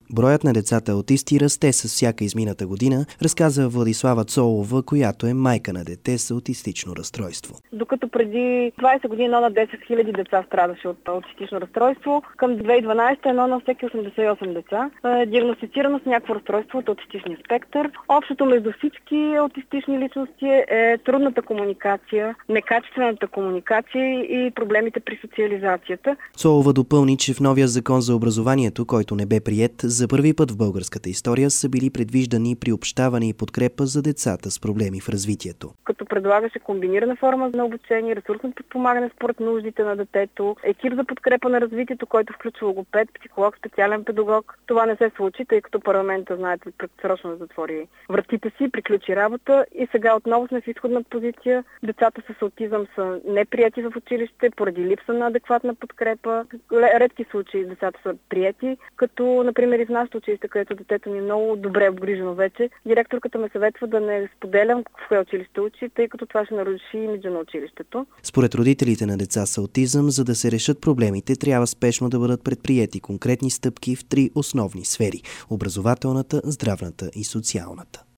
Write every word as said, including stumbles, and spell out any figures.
Броят на децата аутисти расте с всяка измината година, разказа Владислава Цолова, която е майка на дете с аутистично разстройство. Докато преди двайсет години едно на десет хиляди деца страдаше от аутистично разстройство, към две хиляди и дванадесета едно на всеки осемдесет и осем деца е диагностицирано с някакво разстройство от аутистичния спектър. Общото между всички аутистични личности е трудната комуникация, некачествената комуникация и проблемите при социализацията. Цолова допълни, че в новия закон за образованието, който не бе приет, за първи път в българската история са били предвиждани приобщаване и подкрепа за децата с проблеми в развитието. Като предлагаше комбинирана форма на обучение, ресурсно подпомагане според нуждите на детето, екип за подкрепа на развитието, който включва логопед, психолог, специален педагог. Това не се случи, тъй като парламента, знаете, предсрочно затвори вратите си, приключи работа и сега отново сме в изходна позиция. Децата с аутизъм са неприяти в училище поради липса на адекватна подкрепа. Редки случаи децата са прияти, като например и в нашото училище, където детето ми е много добре обгрижено вече. Директорката ме съветва да не споделям в кое училище учи, тъй като това ще наруши имиджа на училището. Според родителите на деца с аутизъм, за да се решат проблемите, трябва спешно да бъдат предприети конкретни стъпки в три основни сфери – образователната, здравната и социалната.